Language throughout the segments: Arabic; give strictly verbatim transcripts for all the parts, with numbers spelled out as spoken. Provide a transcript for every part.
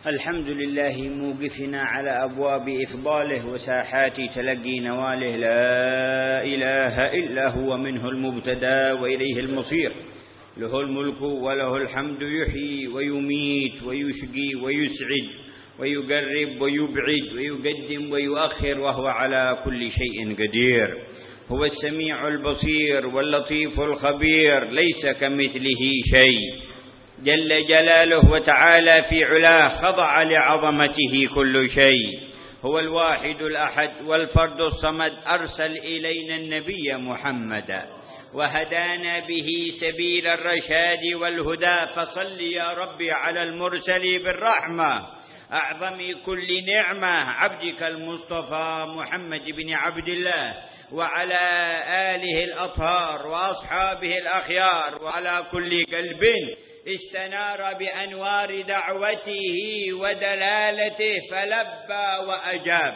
الحمد لله موقفنا على أبواب إفضاله وساحات تلقي نواله، لا إله إلا هو، منه المبتدى وإليه المصير، له الملك وله الحمد، يحيي ويميت ويشقي ويسعد ويقرب ويبعد ويقدم ويؤخر، وهو على كل شيء قدير. هو السميع البصير واللطيف الخبير، ليس كمثله شيء جل جلاله وتعالى في علاه، خضع لعظمته كل شيء. هو الواحد الأحد والفرد الصمد، أرسل إلينا النبي محمدا وهدانا به سبيل الرشاد والهدى، فصل يا ربي على المرسل بالرحمة أعظم كل نعمة، عبدك المصطفى محمد بن عبد الله، وعلى آله الأطهار وأصحابه الأخيار، وعلى كل قلب استنار بأنوار دعوته ودلالته فلبى وأجاب،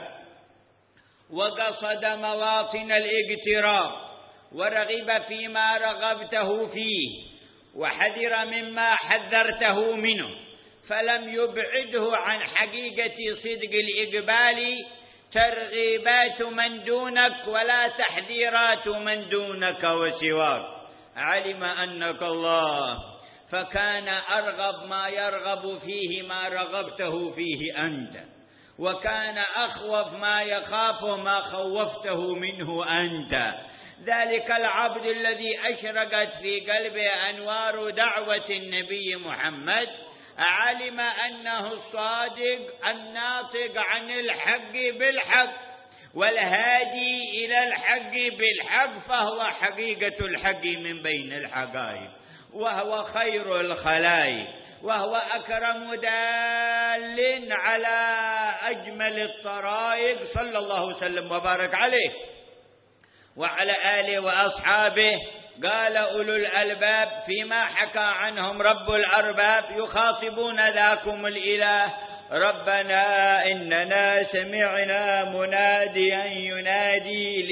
وقصد مواطن الاقتراب، ورغب فيما رغبته فيه، وحذر مما حذرته منه، فلم يبعده عن حقيقة صدق الإقبال، ترغيبات من دونك ولا تحذيرات من دونك وسواك. علم أنك الله، فكان أرغب ما يرغب فيه ما رغبته فيه أنت، وكان أخوف ما يخافه ما خوفته منه أنت. ذلك العبد الذي أشرقت في قلبه أنوار دعوة النبي محمد، علم أنه الصادق الناطق عن الحق بالحق والهادي إلى الحق بالحق، فهو حقيقة الحق من بين الحقائق، وهو خير الخلائق، وهو أكرم دال على أجمل الطرائق، صلى الله وسلم وبارك عليه وعلى آله وأصحابه. قال أولو الألباب فيما حكى عنهم رب الأرباب، يخاطبون ذاكم الإله: ربنا إننا سمعنا مناديا ينادي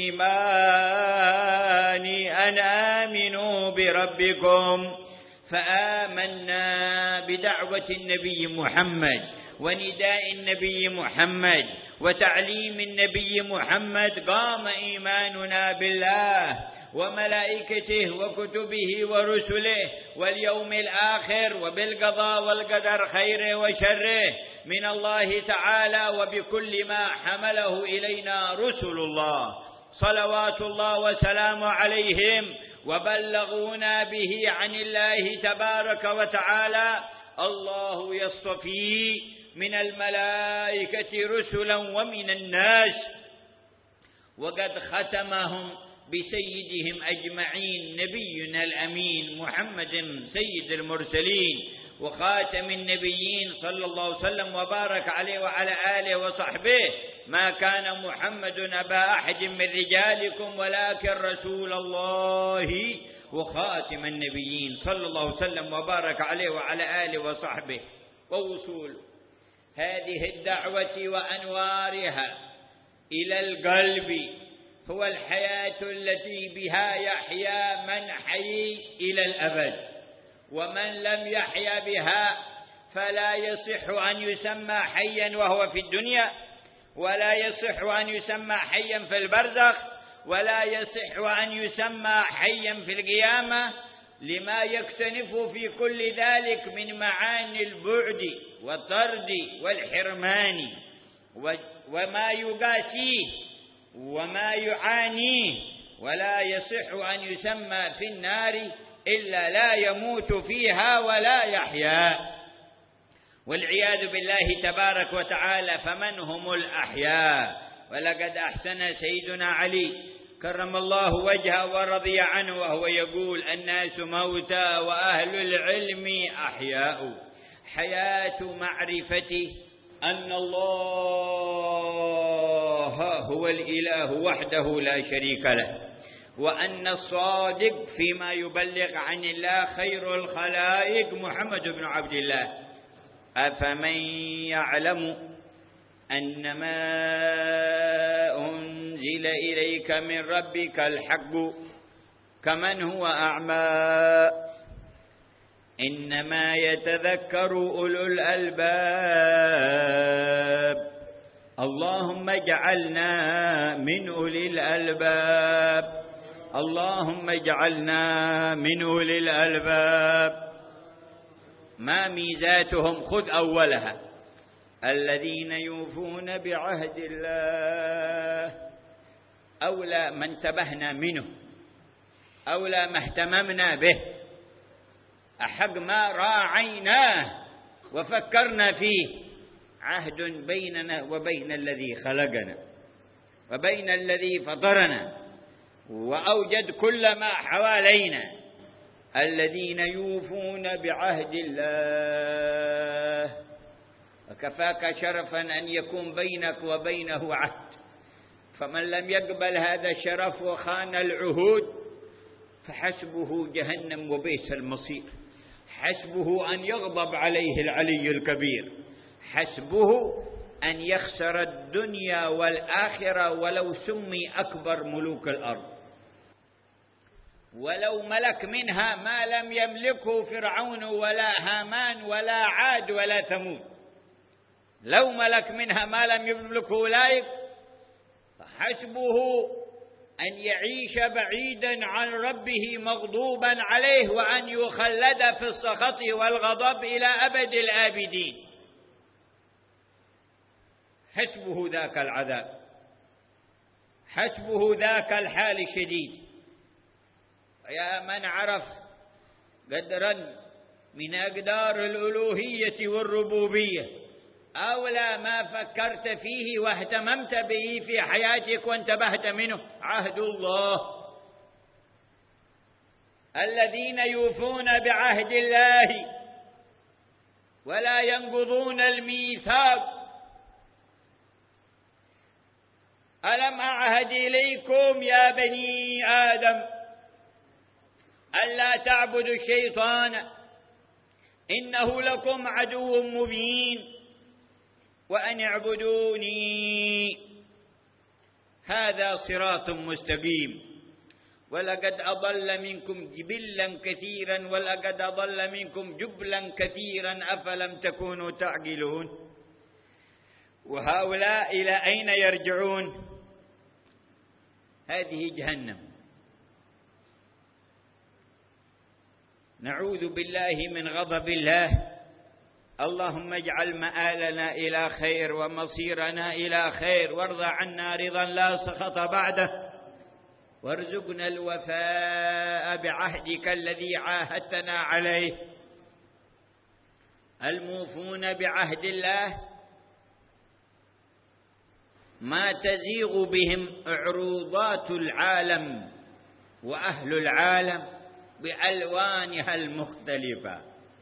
للإيمان أن آمنوا بربكم فآمنا بدعوة النبي محمد ونداء النبي محمد وتعليم النبي محمد، قام إيماننا بالله وملائكته وكتبه ورسله واليوم الآخر، وبالقضاء والقدر خيره وشره من الله تعالى، وبكل ما حمله إلينا رسل الله صلوات الله وسلامه عليهم، وبلغونا به عن الله تبارك وتعالى. الله يصطفي من الملائكة رسلا ومن الناس، وقد ختمهم بسيدهم أجمعين نبينا الأمين محمد سيد المرسلين وخاتم النبيين، صلى الله وسلم وبارك عليه وعلى آله وصحبه. ما كان محمد أبا أحد من رجالكم ولكن رسول الله وخاتم النبيين، صلى الله وسلم وبارك عليه وعلى آله وصحبه. ووصول هذه الدعوة وأنوارها إلى القلب هو الحياة التي بها يحيا من حي إلى الأبد، ومن لم يحيا بها فلا يصح أن يسمى حيا وهو في الدنيا، ولا يصح أن يسمى حيا في البرزخ، ولا يصح أن يسمى حيا في القيامة، لما يكتنف في كل ذلك من معاني البعد والطرد والحرمان وما يقاسيه وما يعانيه. ولا يصح أن يسمى في النار إلا لا يموت فيها ولا يحيا، والعياذ بالله تبارك وتعالى. فمن هم الأحياء؟ ولقد أحسن سيدنا علي كرم الله وجهه ورضي عنه وهو يقول: الناس موتى وأهل العلم أحياء. حياة معرفة أن الله هو الإله وحده لا شريك له، وأن الصادق فيما يبلغ عن الله خير الخلائق محمد بن عبد الله. أفمن يعلم أنما أنزل إليك من ربك الحق كمن هو أعمى إنما يتذكر أولو الألباب. اللهم اجعلنا من أولي الألباب، اللهم اجعلنا من أولي الألباب. ما ميزاتهم؟ خذ أولها: الذين يوفون بعهد الله. أولى ما انتبهنا منه، أولى ما اهتممنا به، أحق ما راعيناه وفكرنا فيه، عهد بيننا وبين الذي خلقنا وبين الذي فطرنا وأوجد كل ما حوالينا. الذين يوفون بعهد الله. وكفاك شرفا أن يكون بينك وبينه عهد، فمن لم يقبل هذا الشرف وخان العهود فحسبه جهنم وبئس المصير. حسبه أن يغضب عليه العلي الكبير، حسبه أن يخسر الدنيا والآخرة ولو سمي أكبر ملوك الأرض، ولو ملك منها ما لم يملكه فرعون ولا هامان ولا عاد ولا ثمود. لو ملك منها ما لم يملكه أولئك فحسبه أن يعيش بعيدا عن ربه مغضوبا عليه، وأن يخلد في السخط والغضب إلى أبد الآبدين. حسبه ذاك العذاب، حسبه ذاك الحال الشديد. يا من عرف قدرا من أقدار الألوهية والربوبية، أولى ما فكرت فيه واهتممت به في حياتك وانتبهت منه عهد الله. الذين يوفون بعهد الله ولا ينقضون الميثاق. ألم أعهد إليكم يا بني آدم ألا تعبدوا الشيطان إنه لكم عدو مبين وأن اعبدوني هذا صراط مستقيم. ولقد أضل منكم جبلا كثيرا ولقد أضل منكم جبلا كثيرا أفلم تكونوا تعقلون. وهؤلاء إلى أين يرجعون؟ هذه جهنم. نعوذ بالله من غضب الله. اللهم اجعل مآلنا إلى خير ومصيرنا إلى خير، وارض عنا رضا لا سخط بعده، وارزقنا الوفاء بعهدك الذي عاهدتنا عليه. الموفون بعهد الله ما تزيغ بهم عروضات العالم وأهل العالم بألوانها المختلفة.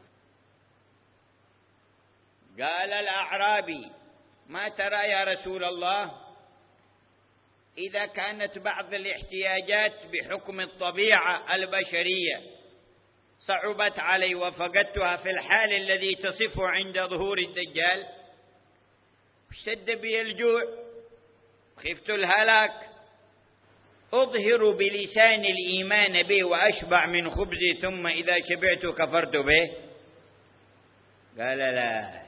قال الأعرابي: ما ترى يا رسول الله إذا كانت بعض الاحتياجات بحكم الطبيعة البشرية صعبت علي وفقدتها في الحال الذي تصفه عند ظهور الدجال، اشتد بي الجوع، خفت الهلاك، أظهر بلسان الإيمان به وأشبع من خبزي ثم إذا شبعت كفرت به؟ قال: لا،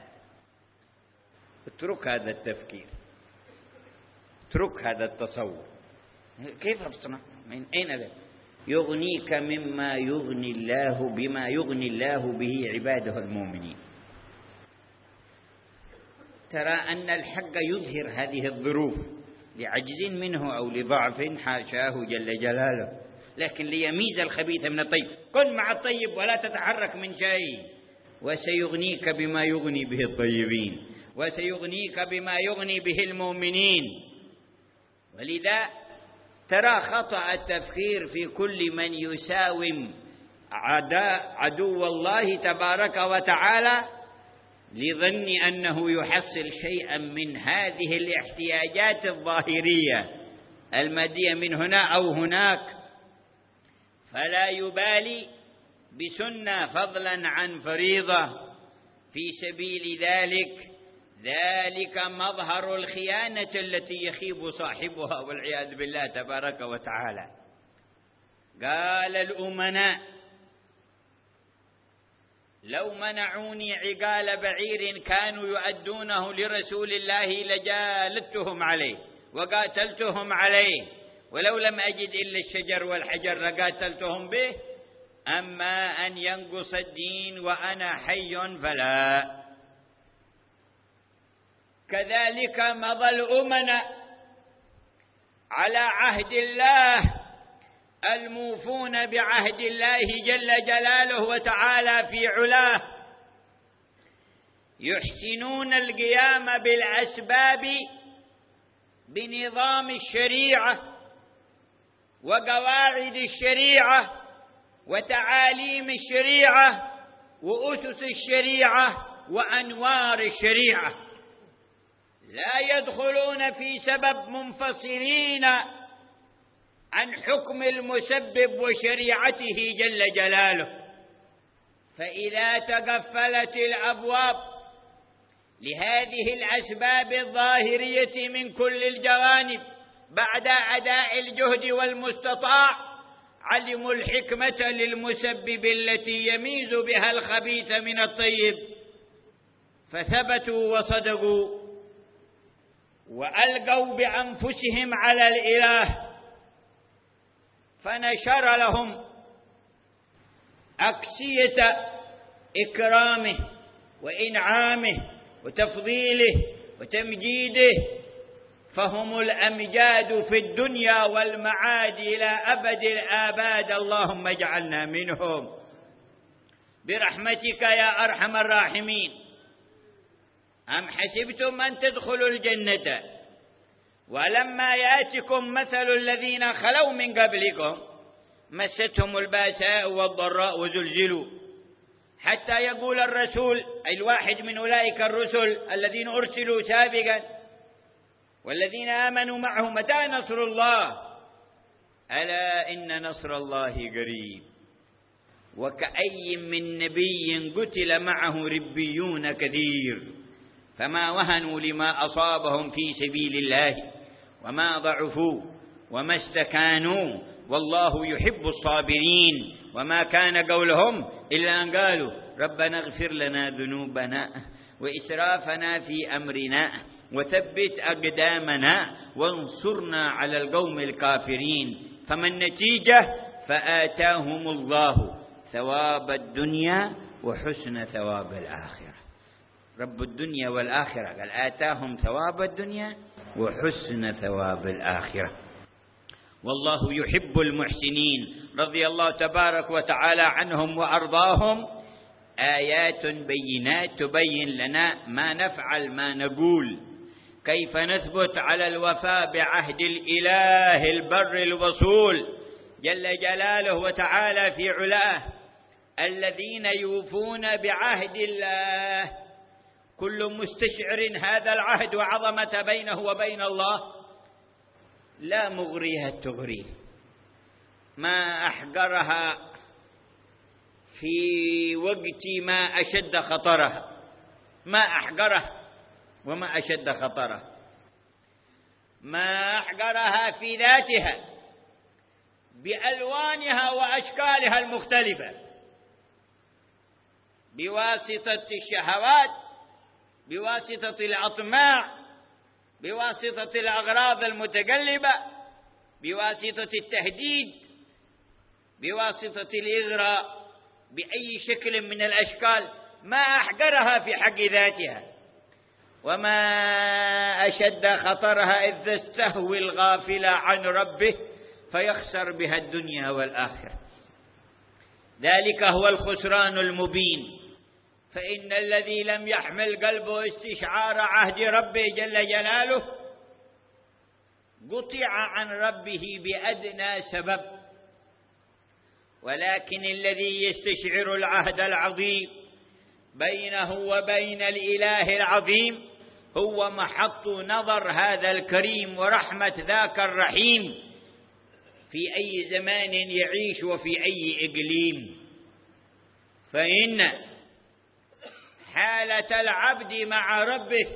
اترك هذا التفكير، اترك هذا التصور. كيف تصنع؟ من أين ذلك؟ يغنيك مما يغني الله بما يغني الله به عباده المؤمنين. ترى أن الحق يظهر هذه الظروف لعجز منه أو لضعف حاشاه جل جلاله، لكن ليميز الخبيث من الطيب. كن مع الطيب ولا تتحرك من شيء، وسيغنيك بما يغني به الطيبين، وسيغنيك بما يغني به المؤمنين. ولذا ترى خطأ التفكير في كل من يساوم عدو الله تبارك وتعالى لظن أنه يحصل شيئا من هذه الاحتياجات الظاهرية المادية من هنا أو هناك، فلا يبالي بسنة فضلا عن فريضة في سبيل ذلك. ذلك مظهر الخيانة التي يخيب صاحبها والعياذ بالله تبارك وتعالى. قال الأمناء: لو منعوني عقال بعير كانوا يؤدونه لرسول الله لجالدتهم عليه وقاتلتهم عليه، ولو لم أجد إلا الشجر والحجر لقاتلتهم به، أما أن ينقص الدين وأنا حي فلا. كذلك مضى الأمناء على عهد الله الموفون بعهد الله جل جلاله وتعالى في علاه، يحسنون القيام بالأسباب بنظام الشريعة وقواعد الشريعة وتعاليم الشريعة وأسس الشريعة وأنوار الشريعة، لا يدخلون في سبب منفصلين عن حكم المسبب وشريعته جل جلاله. فإذا تقفلت الأبواب لهذه الأسباب الظاهرية من كل الجوانب بعد أداء الجهد والمستطاع، علموا الحكمة للمسبب التي يميز بها الخبيث من الطيب، فثبتوا وصدقوا وألقوا بأنفسهم على الإله، فنشر لهم أكسية إكرامه وإنعامه وتفضيله وتمجيده، فهم الأمجاد في الدنيا والمعاد إلى أبد الآباد، اللهم اجعلنا منهم برحمتك يا أرحم الراحمين. أم حسبتم أن تدخلوا الجنة ولما يأتكم مثل الذين خلوا من قبلكم مستهم الباساء والضراء وزلزلوا حتى يقول الرسول، أي الواحد من أولئك الرسل الذين أرسلوا سابقا والذين آمنوا معه، متى نصر الله؟ ألا إن نصر الله قريب. وكأي من نبي قتل معه ربيون كثير فما وهنوا لما أصابهم في سبيل الله وما ضعفوا وما استكانوا والله يحب الصابرين. وما كان قولهم إلا أن قالوا ربنا اغفر لنا ذنوبنا وإسرافنا في أمرنا وثبت أقدامنا وانصرنا على القوم الكافرين. فما النتيجة؟ فآتاهم الله ثواب الدنيا وحسن ثواب الآخرة. رب الدنيا والآخرة قال آتاهم ثواب الدنيا وحسن ثواب الآخرة، والله يحب المحسنين. رضي الله تبارك وتعالى عنهم وأرضاهم. آيات بينات تبين لنا ما نفعل ما نقول، كيف نثبت على الوفاء بعهد الإله البر الوصول جل جلاله وتعالى في علاه، الذين يوفون بعهد الله، كل مستشعر هذا العهد وعظمة بينه وبين الله، لا مغريها تغريه، ما أحقرها في وقت ما أشد خطرها، ما أحقره وما أشد خطره، ما أحقرها في ذاتها بألوانها وأشكالها المختلفة، بواسطة الشهوات، بواسطة الأطماع، بواسطة الأغراض المتقلبة، بواسطة التهديد، بواسطة الإغراء، بأي شكل من الأشكال، ما أحقرها في حق ذاتها وما أشد خطرها إذ تستهوي الغافل عن ربه فيخسر بها الدنيا والآخرة. ذلك هو الخسران المبين. فإن الذي لم يحمل قلبه استشعار عهد ربه جل جلاله قطع عن ربه بأدنى سبب، ولكن الذي يستشعر العهد العظيم بينه وبين الإله العظيم هو محط نظر هذا الكريم ورحمة ذاك الرحيم في أي زمان يعيش وفي أي إقليم. فإن حالة العبد مع ربه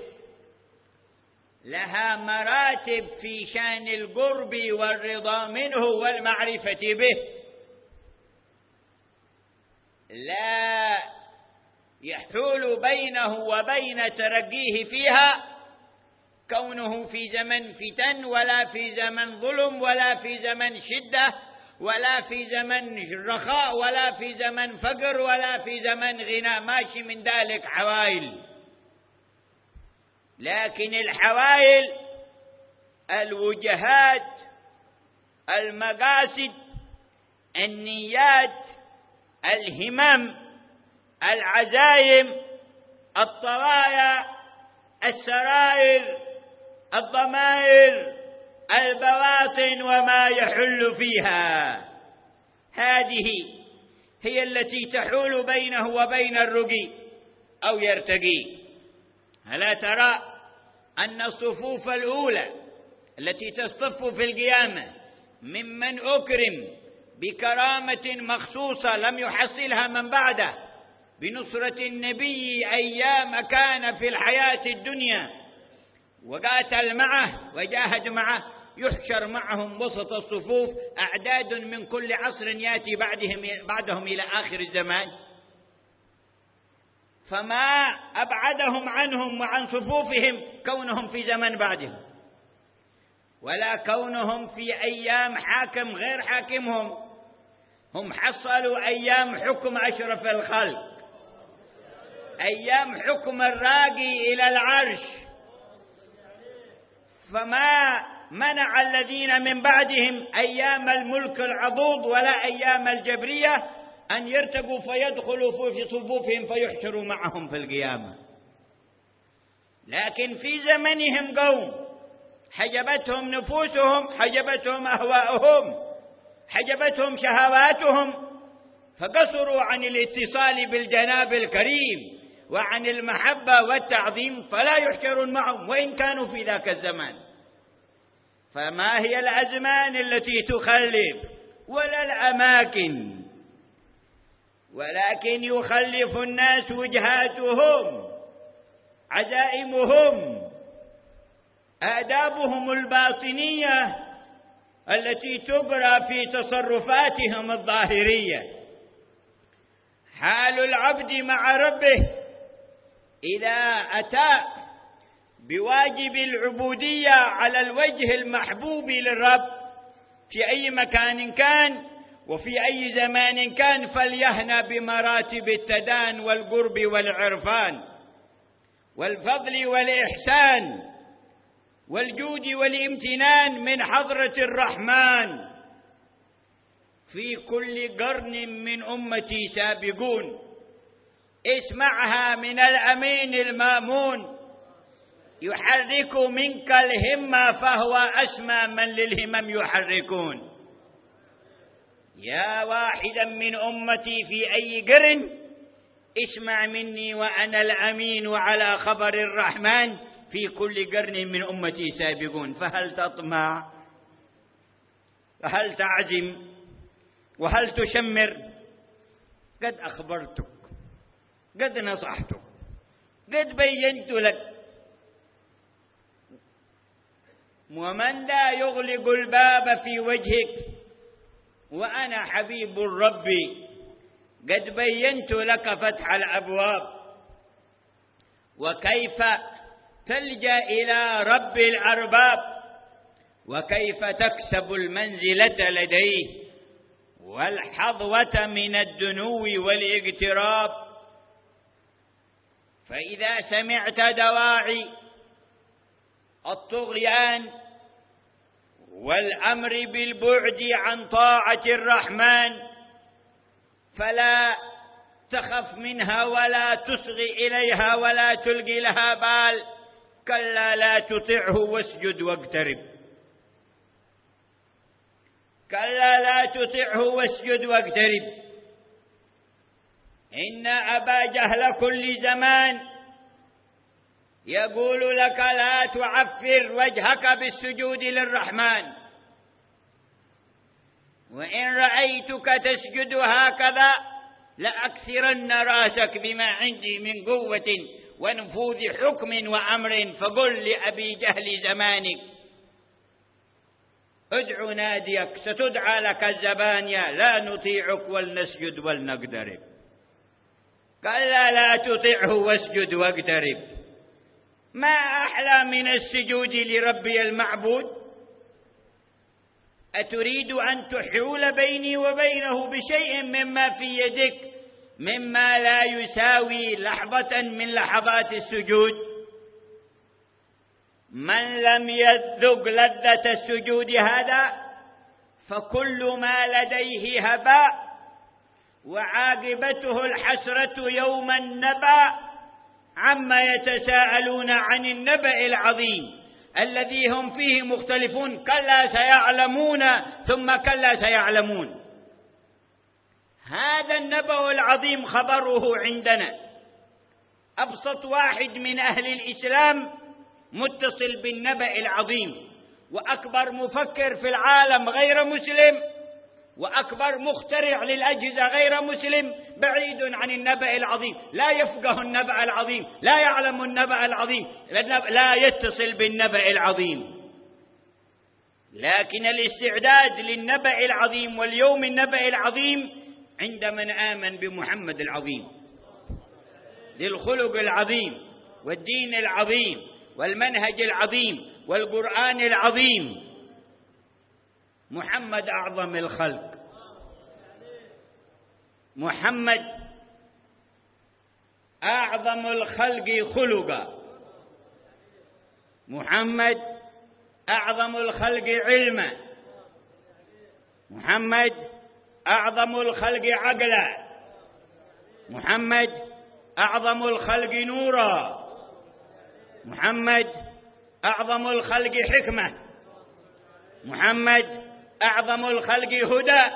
لها مراتب في شأن القرب والرضا منه والمعرفة به، لا يحول بينه وبين ترقيه فيها كونه في زمن فتن، ولا في زمن ظلم، ولا في زمن شدة، ولا في زمن رخاء، ولا في زمن فقر، ولا في زمن غنى، ماشي من ذلك حوائل. لكن الحوائل الوجهات، المقاصد، النيات، الهمم، العزايم، الطوايا، السرائر، الضمائر، البواطن وما يحل فيها، هذه هي التي تحول بينه وبين الرقي أو يرتقي. ألا ترى أن الصفوف الأولى التي تصطف في القيامة ممن أكرم بكرامة مخصوصة لم يحصلها من بعده بنصرة النبي أيام كان في الحياة الدنيا وقاتل معه وجاهد معه، يحشر معهم وسط الصفوف أعداد من كل عصر يأتي بعدهم, بعدهم إلى آخر الزمان. فما أبعدهم عنهم وعن صفوفهم كونهم في زمن بعدهم، ولا كونهم في أيام حاكم غير حاكمهم. هم حصلوا أيام حكم أشرف الخلق، أيام حكم الراقي إلى العرش. فما منع الذين من بعدهم أيام الملك العضوض ولا أيام الجبرية أن يرتقوا فيدخلوا في صفوفهم فيحشروا معهم في القيامة. لكن في زمنهم قوم حجبتهم نفوسهم، حجبتهم أهواؤهم، حجبتهم شهواتهم، فقصروا عن الاتصال بالجناب الكريم وعن المحبة والتعظيم، فلا يحشرون معهم وإن كانوا في ذاك الزمان. فما هي الأزمان التي تخلف ولا الأماكن، ولكن يخلف الناس وجهاتهم، عزائمهم، آدابهم الباطنية التي تقرأ في تصرفاتهم الظاهرية. حال العبد مع ربه إذا أتى بواجب العبودية على الوجه المحبوب للرب في أي مكان كان وفي أي زمان كان، فليهنى بمراتب التدان والقرب والعرفان والفضل والإحسان والجود والامتنان من حضرة الرحمن. في كل قرن من أمتي سابقون، اسمعها من الأمين المامون، يحرك منك الهمة فهو أسمى من للهمم يحركون. يا واحدا من أمتي في أي قرن اسمع مني وأنا الأمين على خبر الرحمن، في كل قرن من أمتي سابقون. فهل تطمع؟ وهل تعزم؟ وهل تشمر؟ قد أخبرتك، قد نصحتك، قد بينت لك. ومن لا يغلق الباب في وجهك وأنا حبيب الرب قد بينت لك فتح الأبواب. وكيف تلجأ إلى رب الأرباب، وكيف تكسب المنزلة لديه والحظوة من الدنو والاقتراب. فإذا سمعت دواعي الطغيان والأمر بالبعد عن طاعة الرحمن فلا تخف منها ولا تصغي إليها ولا تلقي لها بال، كلا لا تطعه واسجد واقترب، كلا لا تطعه واسجد واقترب. إن أبا جهل كل زمان يقول لك لا تعفر وجهك بالسجود للرحمن، وإن رأيتك تسجد هكذا لأكسرن رأسك بما عندي من قوة ونفوذ حكم وأمر. فقل لأبي جهل زمانك ادع ناديك ستدعى لك الزبانية، لا نطيعك ولنسجد ولنقترب. قال لا لا تطعه واسجد واقترب. ما أحلى من السجود لربي المعبود؟ أتريد أن تحول بيني وبينه بشيء مما في يدك مما لا يساوي لحظة من لحظات السجود؟ من لم يذق لذة السجود هذا فكل ما لديه هباء، وعاقبته الحسرة يوم النبأ عما يتساءلون عن النبأ العظيم الذي هم فيه مختلفون. كلا سيعلمون ثم كلا سيعلمون. هذا النبأ العظيم خبره عندنا. أبسط واحد من أهل الإسلام متصل بالنبأ العظيم، وأكبر مفكر في العالم غير مسلم، وأكبر مخترع للأجهزة غير مسلم، بعيد عن النبأ العظيم، لا يفقه النبأ العظيم، لا يعلم النبأ العظيم، لا يتصل بالنبأ العظيم. لكن الاستعداد للنبأ العظيم واليوم النبأ العظيم عند من آمن بمحمد العظيم، للخلق العظيم والدين العظيم والمنهج العظيم والقرآن العظيم. محمد أعظم الخلق، محمد أعظم الخلق خلقا، محمد أعظم الخلق علما، محمد أعظم الخلق عقلا، محمد أعظم الخلق نورا، محمد أعظم الخلق حكمة، محمد أعظم الخلق هدى،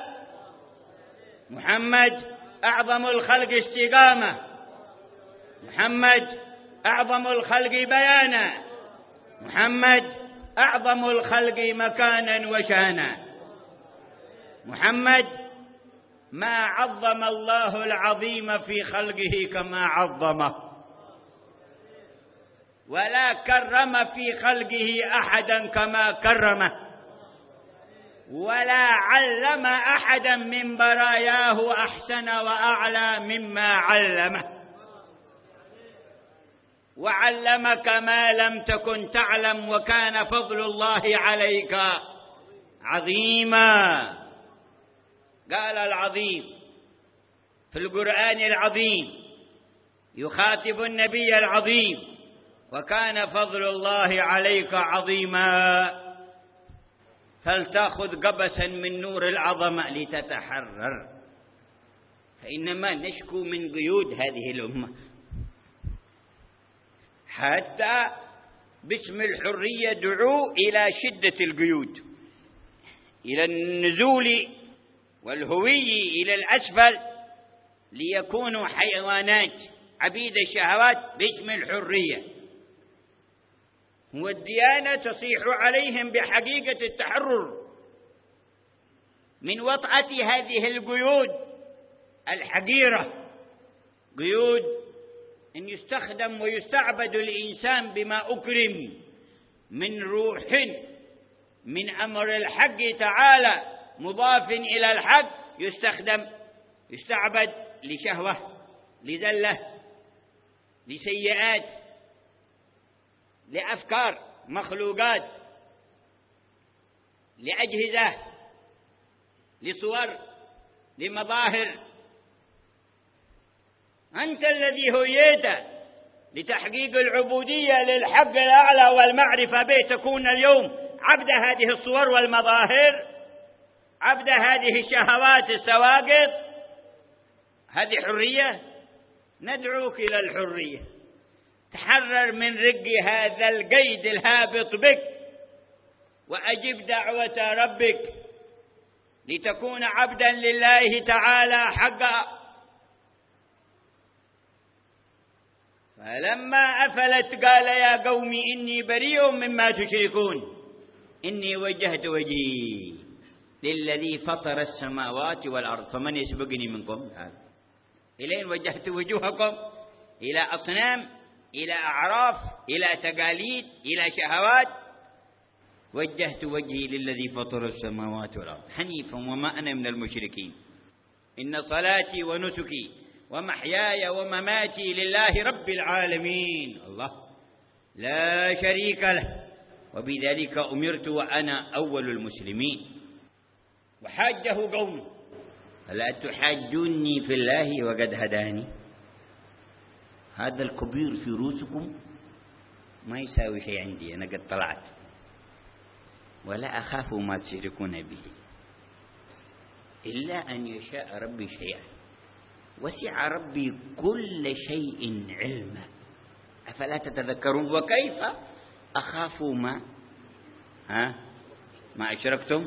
محمد أعظم الخلق استقامة، محمد أعظم الخلق بيانا، محمد أعظم الخلق مكانا وشانا. محمد ما عظم الله العظيم في خلقه كما عظمه، ولا كرم في خلقه أحدا كما كرمه، ولا علم أحدا من براياه أحسن وأعلى مما علمه، وعلمك ما لم تكن تعلم، وكان فضل الله عليك عظيما. قال العظيم في القرآن العظيم يخاطب النبي العظيم: وكان فضل الله عليك عظيما، فلتأخذ قبسا من نور العظمة لتتحرر، فإنما نشكو من قيود هذه الأمة. حتى باسم الحرية دعوا إلى شدة القيود، إلى النزول والهوي إلى الأسفل، ليكونوا حيوانات عبيد الشهوات باسم الحرية. والديانة تصيح عليهم بحقيقة التحرر من وطأة هذه القيود الحقيرة، قيود أن يستخدم ويستعبد الإنسان بما أكرم من روح من أمر الحق تعالى مضاف إلى الحق، يستخدم يستعبد لشهوة، لزلة، لسيئات، لأفكار مخلوقات، لأجهزة، لصور، لمظاهر. أنت الذي هيئت لتحقيق العبودية للحق الأعلى والمعرفة به تكون اليوم عبد هذه الصور والمظاهر، عبد هذه الشهوات السواقط. هذه حرية؟ ندعوك إلى الحرية. تحرر من رق هذا القيد الهابط بك، وأجب دعوة ربك لتكون عبدا لله تعالى حقا. فلما أفلت قال: يا قوم إني بريء مما تشركون، إني وجهت وجهي للذي فطر السماوات والأرض فمن يسبقني منكم. إلين وجهت وجوهكم إلى أصنام، إلى أعراف، إلى تقاليد، إلى شهوات. وجهت وجهي للذي فطر السماوات والأرض حنيفا وما أنا من المشركين. إن صلاتي ونسكي ومحياي ومماتي لله رب العالمين، الله لا شريك له، وبذلك أمرت وأنا أول المسلمين. وحاجه قومه: ألا تحاجوني في الله وقد هداني؟ هذا الكبير في رؤوسكم ما يساوي شيء عندي، أنا قد طلعت ولا أخاف ما تشركون به إلا أن يشاء ربي شيئا، وسع ربي كل شيء علما، أفلا تتذكرون؟ وكيف أخاف ما ها ما أشركتم،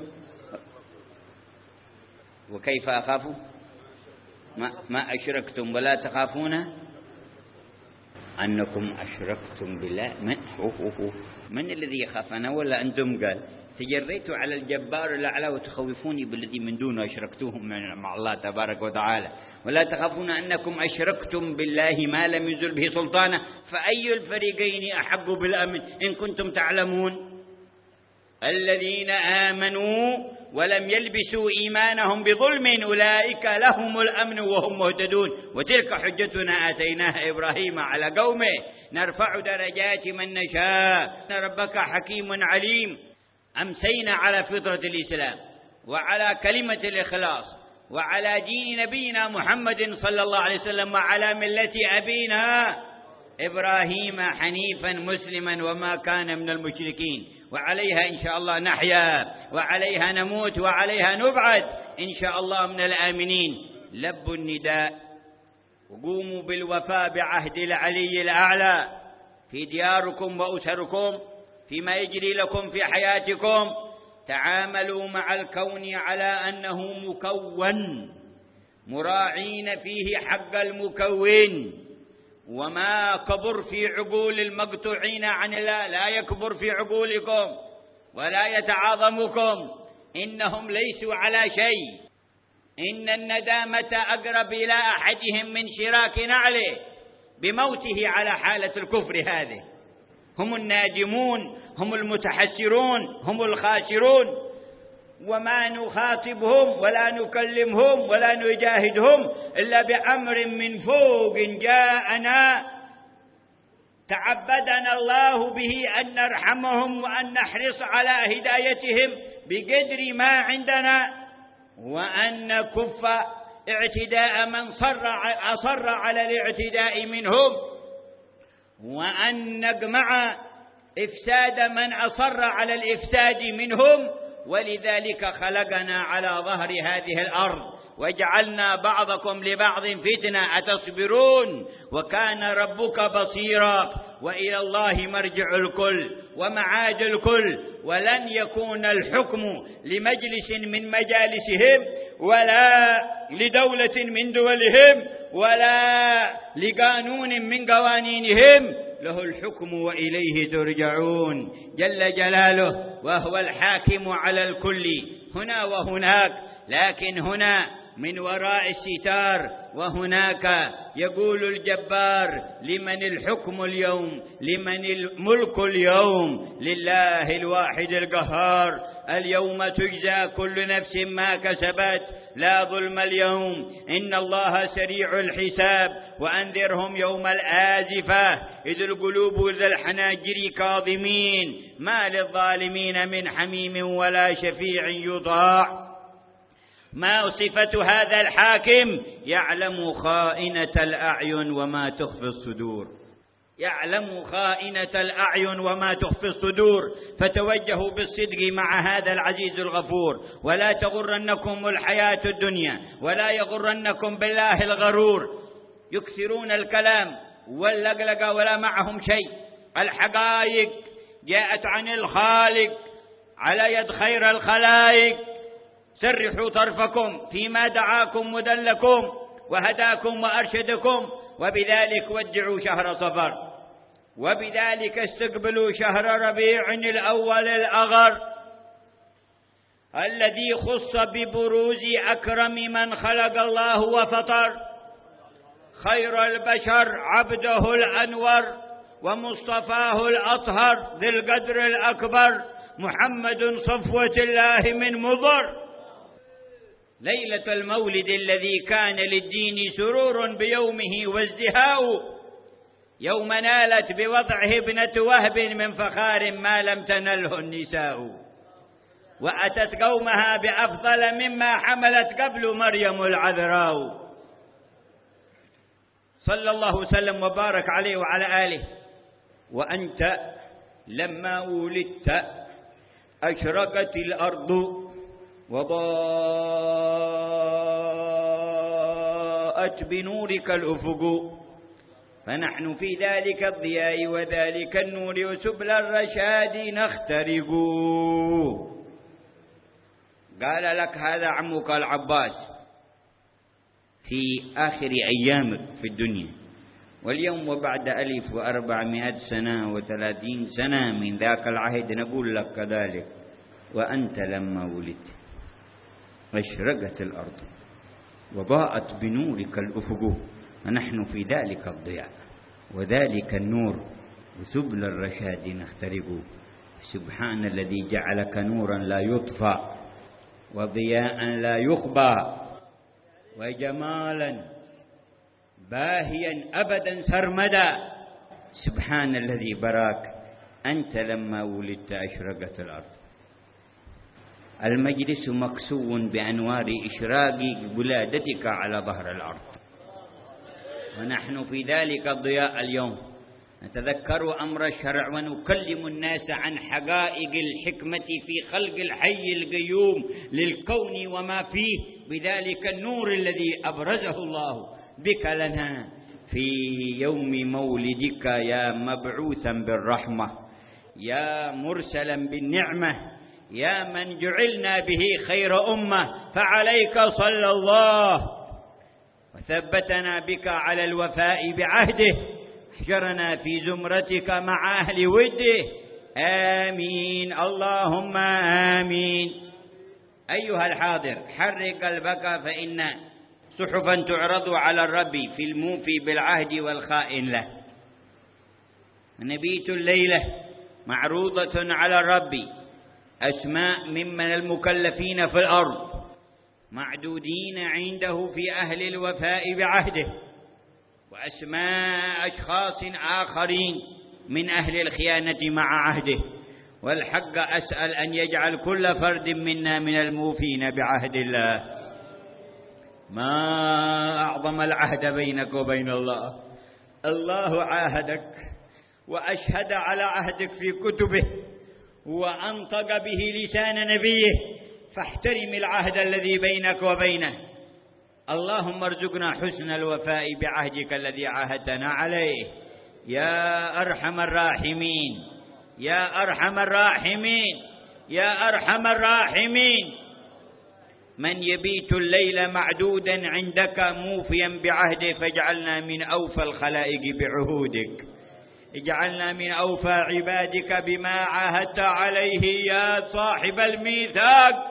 وكيف أخاف ما, ما أشركتم ولا تخافون أنكم أشركتم بالله. من, هو هو هو من الذي يخافنا ولا أنتم؟ قال: تجريتوا على الجبار الأعلى وتخوفوني بالذي من دونه أشركتوهم مع الله تبارك وتعالى، ولا تخافون أنكم أشركتم بالله ما لم ينزل به سلطانا، فأي الفريقين أحق بالأمن إن كنتم تعلمون؟ الذين آمنوا ولم يلبسوا إيمانهم بظلم أولئك لهم الأمن وهم مهتدون. وتلك حجتنا آتيناها إبراهيم على قومه نرفع درجات من نشاء إن ربك حكيم عليم. أمسينا على فطرة الإسلام وعلى كلمة الإخلاص وعلى دين نبينا محمد صلى الله عليه وسلم وعلى ملة أبينا إبراهيم حنيفا مسلما وما كان من المشركين، وعليها إن شاء الله نحيا وعليها نموت وعليها نبعد إن شاء الله من الآمنين. لبوا النداء وقوموا بالوفاء بعهد العلي الأعلى في دياركم وأسركم، فيما يجري لكم في حياتكم. تعاملوا مع الكون على أنه مكون مراعين فيه حق المكون، وما كبر في عقول المقطوعين عن الله لا يكبر في عقولكم ولا يتعاظمكم، إنهم ليسوا على شيء. إن الندامة أقرب إلى أحدهم من شراك نعله بموته على حالة الكفر هذه. هم النادمون، هم المتحسرون، هم الخاسرون، وما نخاطبهم ولا نكلمهم ولا نجاهدهم إلا بأمر من فوق جاءنا تعبدنا الله به أن نرحمهم وأن نحرص على هدايتهم بقدر ما عندنا، وأن نكف اعتداء من صر أصر على الاعتداء منهم، وأن نجمع إفساد من أصر على الإفساد منهم. ولذلك خلقنا على ظهر هذه الأرض وجعلنا بعضكم لبعض فتنة أتصبرون وكان ربك بصيرا. وإلى الله مرجع الكل ومعاد الكل، ولن يكون الحكم لمجلس من مجالسهم ولا لدولة من دولهم ولا لقانون من قوانينهم، له الحكم وإليه ترجعون جل جلاله، وهو الحاكم على الكل هنا وهناك. لكن هنا من وراء الستار وهناك يقول الجبار: لمن الحكم اليوم، لمن الملك اليوم، لله الواحد القهار. اليوم تجزى كل نفس ما كسبت لا ظلم اليوم إن الله سريع الحساب. وأنذرهم يوم الآزفة إذ القلوب ذا الحناجر كاظمين ما للظالمين من حميم ولا شفيع يطاع. ما صفة هذا الحاكم؟ يعلم خائنة الأعين وما تخفي الصدور، يعلم خائنة الأعين وما تخفي الصدور. فتوجهوا بالصدق مع هذا العزيز الغفور، ولا تغرنكم الحياة الدنيا ولا يغرنكم بالله الغرور. يكثرون الكلام واللقلقة ولا معهم شيء. الحقائق جاءت عن الخالق على يد خير الخلائق. سرحوا طرفكم فيما دعاكم ودلكم وهداكم وأرشدكم، وبذلك ودعوا شهر صفر، وبذلك استقبلوا شهر ربيع الأول الأغر الذي خص ببروز أكرم من خلق الله وفطر، خير البشر عبده الأنور ومصطفاه الأطهر ذي القدر الأكبر، محمد صفوة الله من مضر. ليلة المولد الذي كان للدين سرور بيومه وازدهاء، يوم نالت بوضعه ابنة وهب من فخار ما لم تنله النساء، وأتت قومها بأفضل مما حملت قبل مريم العذراء. صلى الله وسلم وبارك عليه وعلى آله. وأنت لما ولدت أشرقت الأرض وضاءت بنورك الأفق، فنحن في ذلك الضياء وذلك النور وسبل الرشاد نخترق. قال لك هذا عمك العباس في آخر أيامك في الدنيا، واليوم وبعد ألف وأربعمائة سنة وثلاثين سنة من ذاك العهد نقول لك كذلك. وأنت لما ولدت أشرقت الأرض وضاءت بنورك الأفق، ونحن في ذلك الضياء وذلك النور وسبل الرشاد نخترق. سبحان الذي جعلك نورا لا يطفى وضياء لا يخبى وجمالا باهيا أبدا سرمدا. سبحان الذي براك أنت لما ولدت أشرقت الأرض. المجلس مكسو بأنوار إشراق ولادتك على ظهر الأرض، ونحن في ذلك الضياء اليوم نتذكر أمر الشرع ونكلم الناس عن حقائق الحكمة في خلق الحي القيوم للكون وما فيه بذلك النور الذي أبرزه الله بك لنا في يوم مولدك، يا مبعوثا بالرحمة، يا مرسلا بالنعمة، يا من جعلنا به خير أمة. فعليك صلى الله وثبتنا بك على الوفاء بعهده، احشرنا في زمرتك مع أهل وده. آمين اللهم آمين. أيها الحاضر حرك قلبك، فإن صحفا تعرض على الرب في الموفي بالعهد والخائن له. نبيت الليلة معروضة على الرب أسماء ممن المكلفين في الأرض معدودين عنده في أهل الوفاء بعهده، وأسماء أشخاص آخرين من أهل الخيانة مع عهده. والحق أسأل أن يجعل كل فرد منا من الموفين بعهد الله. ما أعظم العهد بينك وبين الله. الله عاهدك وأشهد على عهدك في كتبه وأنطق به لسان نبيه، فاحترم العهد الذي بينك وبينه. اللهم ارزقنا حسن الوفاء بعهدك الذي عاهدتنا عليه يا أرحم الراحمين، يا أرحم الراحمين، يا أرحم الراحمين. من يبيت الليل معدودا عندك موفيا بعهده، فاجعلنا من أوفى الخلائق بعهودك، اجعلنا من أوفى عبادك بما عاهدت عليه يا صاحب الميثاق،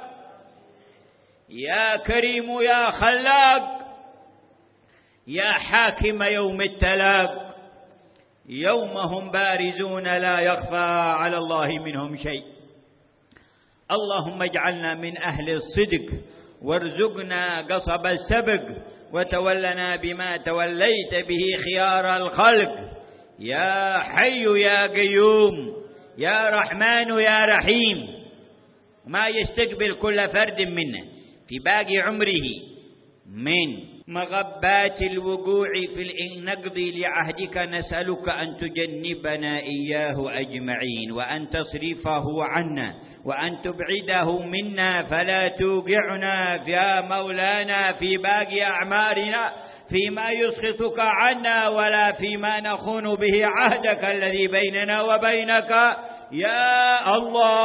يا كريم يا خلاق، يا حاكم يوم التلاق. يوم هم بارزون لا يخفى على الله منهم شيء. اللهم اجعلنا من أهل الصدق وارزقنا قصب السبق، وتولنا بما توليت به خيار الخلق. يا حي يا قيوم، يا رحمن يا رحيم. ما يستقبل كل فرد منا في باقي عمره من مغبات الوقوع في النقض لعهدك، نسألك أن تجنبنا إياه أجمعين، وأن تصرفه عنا، وأن تبعده منا، فلا توقعنا يا مولانا في باقي أعمارنا فيما يسخطك عنا، ولا فيما نخون به عهدك الذي بيننا وبينك يا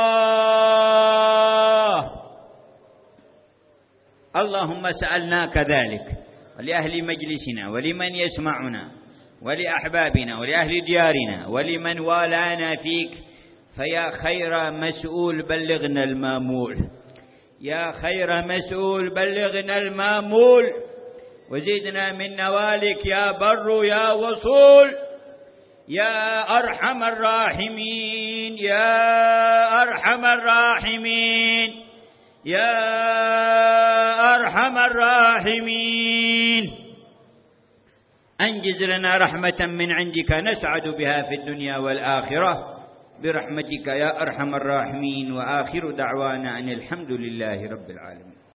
الله. اللهم سألناك ذلك ولأهل مجلسنا ولمن يسمعنا ولأحبابنا ولأهل ديارنا ولمن والانا فيك، فيا خير مسؤول بلغنا المامول، يا خير مسؤول بلغنا المامول، وزدنا من نوالك يا بر يا وصول، يا أرحم الراحمين، يا أرحم الراحمين، يا أرحم الراحمين أنجز لنا رحمة من عندك نسعد بها في الدنيا والآخرة برحمتك يا أرحم الراحمين. وآخر دعوانا أن الحمد لله رب العالمين.